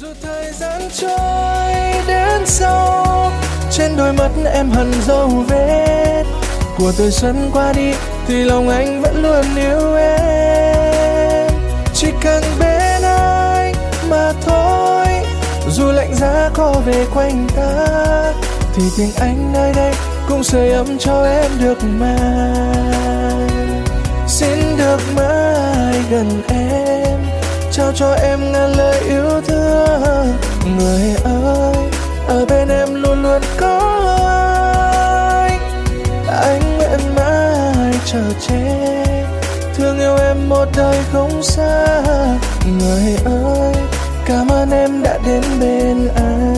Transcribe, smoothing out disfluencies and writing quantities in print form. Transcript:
Dù thời gian trôi đến sau, trên đôi mắt em hằn dấu vết của tuổi xuân qua đi, thì lòng anh vẫn luôn yêu em. Chỉ cần bên anh mà thôi, dù lạnh giá có về quanh ta, thì tình anh nơi đây cũng sưởi ấm cho em được mà. Xin được mãi gần em, trao cho em ngàn lời yêu thương. Người ơi, ở bên em luôn luôn có anh nguyện mãi chờ che, thương yêu em một đời không xa. Người ơi, cảm ơn em đã đến bên anh.